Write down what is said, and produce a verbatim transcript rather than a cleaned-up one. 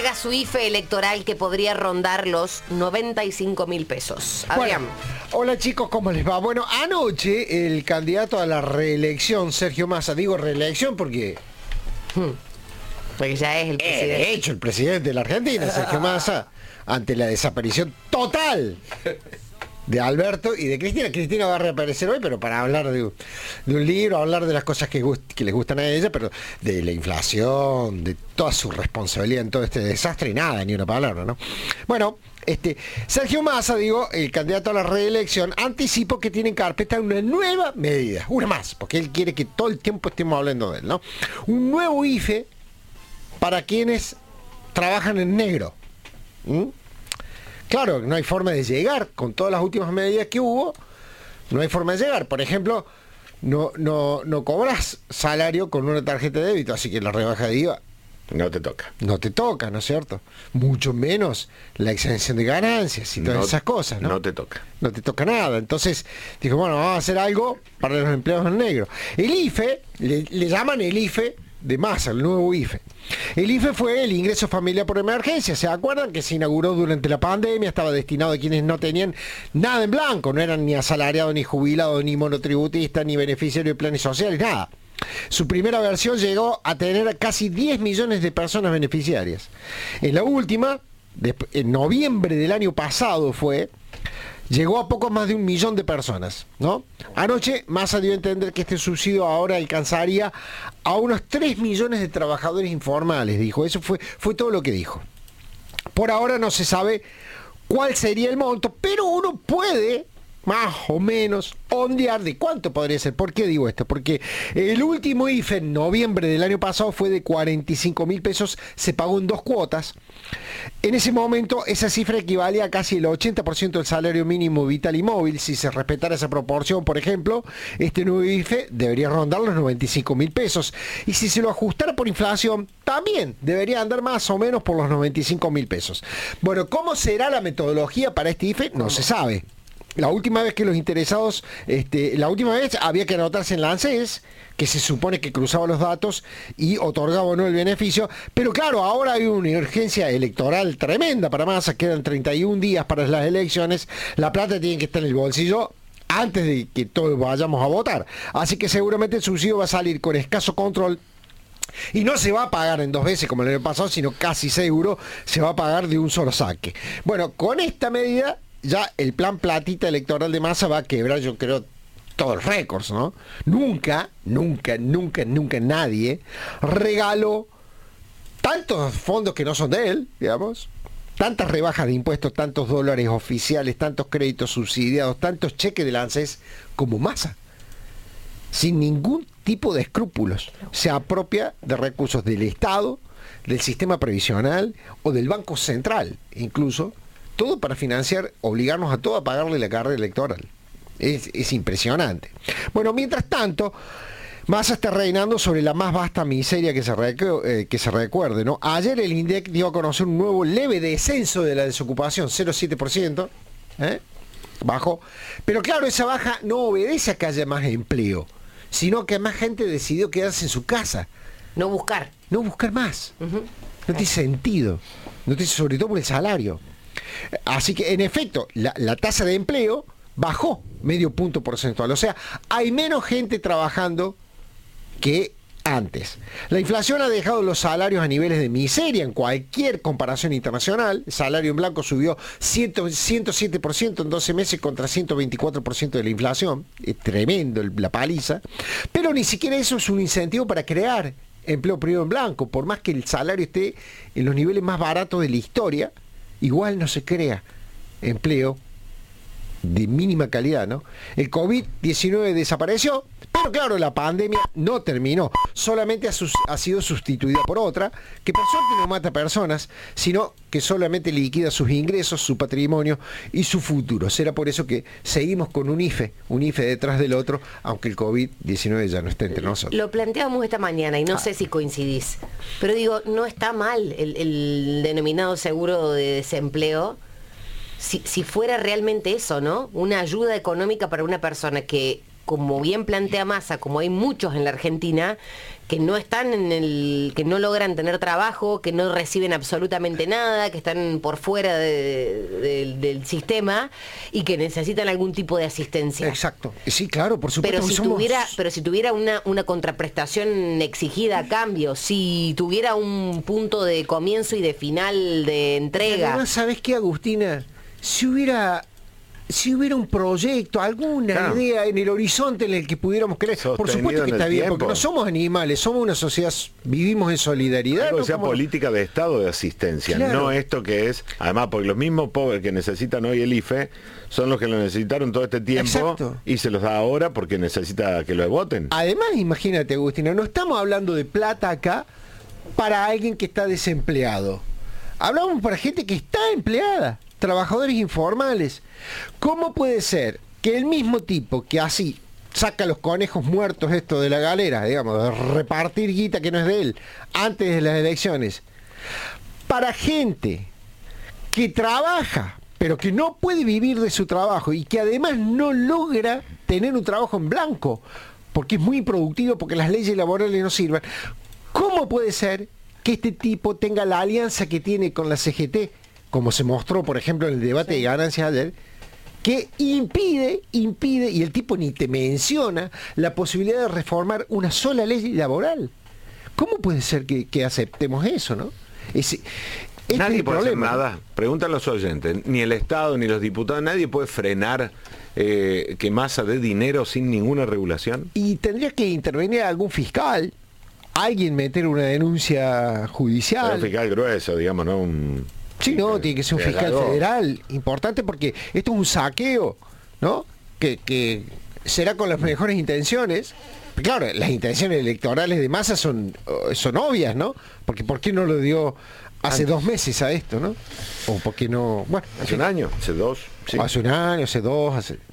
larga su I F E electoral que podría rondar los noventa y cinco mil pesos. Adrián. Bueno, hola chicos, ¿cómo les va? Bueno, anoche el candidato a la reelección, Sergio Massa, digo reelección porque... Hmm. Porque ya es el presidente. De hecho, el presidente de la Argentina, Sergio Massa, ante la desaparición total de Alberto y de Cristina. Cristina va a reaparecer hoy, pero para hablar de, de un libro, hablar de las cosas que, gust, que les gustan a ella, pero de la inflación, de toda su responsabilidad en todo este desastre y nada, ni una palabra, ¿no? Bueno, este Sergio Massa, digo, el candidato a la reelección, anticipó que tiene en carpeta una nueva medida, una más, porque él quiere que todo el tiempo estemos hablando de él, ¿no? Un nuevo I F E para quienes trabajan en negro. ¿Mm? Claro, no hay forma de llegar, con todas las últimas medidas que hubo, no hay forma de llegar. Por ejemplo, no, no, no cobras salario con una tarjeta de débito, así que la rebaja de I V A no te toca. No te toca, ¿no es cierto? Mucho menos la exención de ganancias y todas no, esas cosas, ¿no? No te toca. No te toca nada. Entonces, dijo, bueno, vamos a hacer algo para los empleados en negro. El I F E, le, le llaman el I F E de Massa, el nuevo I F E. El I F E fue el ingreso familiar por emergencia. ¿Se acuerdan que se inauguró durante la pandemia? Estaba destinado a quienes no tenían nada en blanco, no eran ni asalariados, ni jubilados, ni monotributistas, ni beneficiarios de planes sociales, nada. Su primera versión llegó a tener a casi diez millones de personas beneficiarias. En la última, en noviembre del año pasado fue, llegó a poco más de un millón de personas, ¿no? Anoche Massa dio a entender que este subsidio ahora alcanzaría a unos tres millones de trabajadores informales, dijo. Eso fue, fue todo lo que dijo. Por ahora no se sabe cuál sería el monto, pero uno puede más o menos ondear de cuánto podría ser. ¿Por qué digo esto? Porque el último I F E en noviembre del año pasado fue de cuarenta y cinco mil pesos, se pagó en dos cuotas. En ese momento esa cifra equivalía a casi el ochenta por ciento del salario mínimo vital y móvil. Si se respetara esa proporción, por ejemplo, este nuevo I F E debería rondar los noventa y cinco mil pesos. Y si se lo ajustara por inflación, también debería andar más o menos por los noventa y cinco mil pesos. Bueno, ¿cómo será la metodología para este I F E? No se sabe. La última vez que los interesados, este, la última vez había que anotarse en la ANSES, que se supone que cruzaba los datos y otorgaba o no el beneficio, pero claro, ahora hay una urgencia electoral tremenda para Massa, quedan treinta y un días para las elecciones, la plata tiene que estar en el bolsillo antes de que todos vayamos a votar, así que seguramente el subsidio va a salir con escaso control. Y no se va a pagar en dos veces como el año pasado, sino casi seguro se va a pagar de un solo saque. Bueno, con esta medida ya el plan platita electoral de Massa va a quebrar, yo creo, todos los récords, ¿no? Nunca, nunca, nunca, nunca nadie regaló tantos fondos que no son de él, digamos, tantas rebajas de impuestos, tantos dólares oficiales, tantos créditos subsidiados, tantos cheques de ANSES como Massa. Sin ningún tipo de escrúpulos. Se apropia de recursos del Estado, del sistema previsional o del Banco Central, incluso, todo para financiar, obligarnos a todos a pagarle la carrera electoral. Es, es impresionante. Bueno, mientras tanto, Massa está reinando sobre la más vasta miseria que se, recu eh, que se recuerde, ¿no? Ayer el INDEC dio a conocer un nuevo leve descenso de la desocupación, cero coma siete por ciento, ¿eh? Bajo. Pero claro, esa baja no obedece a que haya más empleo, sino que más gente decidió quedarse en su casa. No buscar. No buscar más. Uh-huh. No tiene sentido. No tiene, sobre todo por el salario. Así que, en efecto, la, la tasa de empleo bajó medio punto porcentual. O sea, hay menos gente trabajando que antes. La inflación ha dejado los salarios a niveles de miseria en cualquier comparación internacional. El salario en blanco subió ciento siete por ciento en doce meses contra ciento veinticuatro por ciento de la inflación. Es tremendo el, la paliza. Pero ni siquiera eso es un incentivo para crear empleo privado en blanco. Por más que el salario esté en los niveles más baratos de la historia, igual no se crea empleo de mínima calidad, ¿no? El COVID diecinueve desapareció, pero claro, la pandemia no terminó, solamente ha, sus, ha sido sustituida por otra, que por suerte no mata personas, sino que solamente liquida sus ingresos, su patrimonio y su futuro. Será por eso que seguimos con un I F E, un I F E detrás del otro, aunque el COVID diecinueve ya no está entre nosotros. Lo planteamos esta mañana y no ah. sé si coincidís, pero digo, no está mal el, el denominado seguro de desempleo. Si, si fuera realmente eso, ¿no? Una ayuda económica para una persona que como bien plantea Massa, como hay muchos en la Argentina, que no están en el, que no logran tener trabajo, que no reciben absolutamente nada, que están por fuera de, de, del sistema y que necesitan algún tipo de asistencia. Exacto. Sí, claro, por supuesto. Pero si somos... tuviera, pero si tuviera una, una contraprestación exigida a cambio, si tuviera un punto de comienzo y de final de entrega. Además, ¿sabes qué, Agustina? Si hubiera si hubiera un proyecto, alguna claro. idea en el horizonte en el que pudiéramos creer, sostenido por supuesto que está bien, tiempo. Porque no somos animales, somos una sociedad, vivimos en solidaridad. Algo ¿no? que sea Como... política de Estado de asistencia, claro. no esto que es, además, porque los mismos pobres que necesitan hoy el I F E son los que lo necesitaron todo este tiempo. Exacto. Y se los da ahora porque necesita que lo voten. Además, imagínate, Agustina, no estamos hablando de plata acá para alguien que está desempleado. Hablamos para gente que está empleada, trabajadores informales. ¿Cómo puede ser que el mismo tipo que así saca los conejos muertos esto de la galera, digamos, de repartir guita que no es de él, antes de las elecciones, para gente que trabaja, pero que no puede vivir de su trabajo y que además no logra tener un trabajo en blanco, porque es muy improductivo, porque las leyes laborales no sirven? ¿Cómo puede ser que este tipo tenga la alianza que tiene con la C G T, como se mostró, por ejemplo, en el debate sí. de ganancias ayer, que impide, impide, y el tipo ni te menciona, la posibilidad de reformar una sola ley laboral? ¿Cómo puede ser que, que aceptemos eso, no? Ese, este nadie puede problema, hacer nada, preguntan los oyentes, ni el Estado, ni los diputados, nadie puede frenar eh, que Massa dé dinero sin ninguna regulación. Y tendría que intervenir algún fiscal, alguien meter una denuncia judicial. Pero un fiscal grueso, digamos, ¿no? Un... Sí, no, tiene que ser un fiscal federal, importante, porque esto es un saqueo, ¿no? Que, que será con las mejores intenciones. Claro, las intenciones electorales de Massa son, son obvias, ¿no? Porque ¿por qué no lo dio hace Antes. dos meses a esto, ¿no? O por qué no... Bueno, hace un año, hace dos. Sí. Hace un año, hace dos, hace...